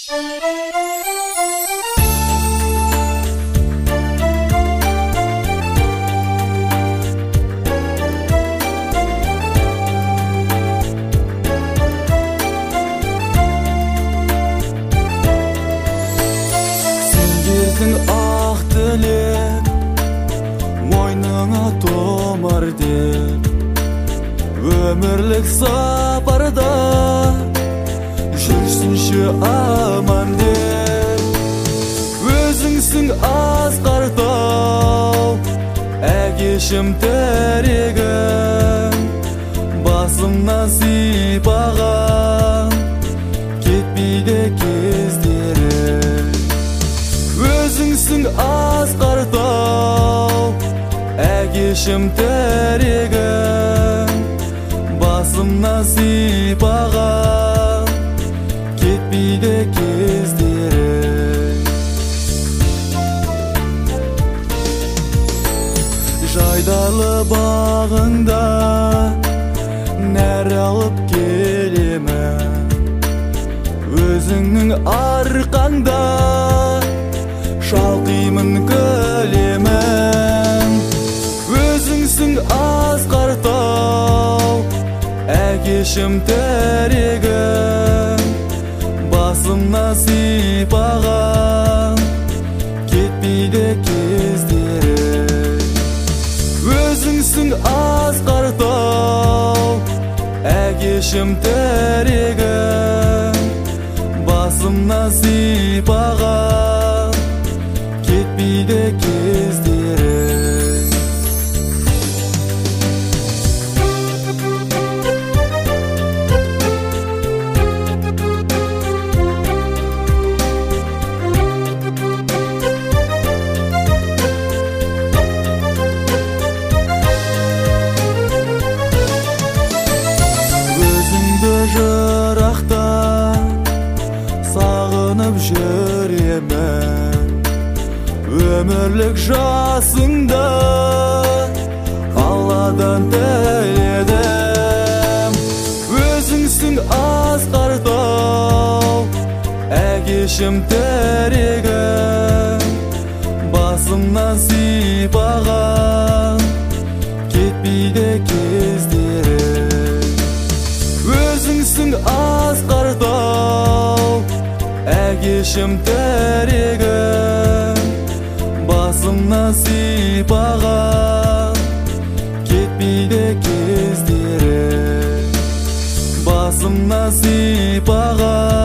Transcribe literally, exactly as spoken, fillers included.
Ақ тілек мойныңа томар деп өмірлік сапарда жүрсінші аман деп өзіңсің асқар-тау әкешім тірегім басымнан сипаған кетпейді кездері өзіңсің асқар-тау әкешім тірегім басымнан сипаған кетпейді кездері жайдарлы бағыңда нәр алып келемін өзіңнің арқаңда шалқимын көлемін өзіңсің асқар-тау әкешім тірегім басымнан сипаған кетпейді кездері өзіңсің асқар-тау әкешім тірегім басымнан сипаған кетпейді кездері өзіңді жырақта сағынып жүремін өмірлік жасыңда Алладан тіледім өзіңсің асқар-тау әкешім тірегім басымнан сипаған кетпейді кездері өзіңсің асқар-тау әкешім тірегім басымнан сипаған кетпейді кездері басымнан сипаған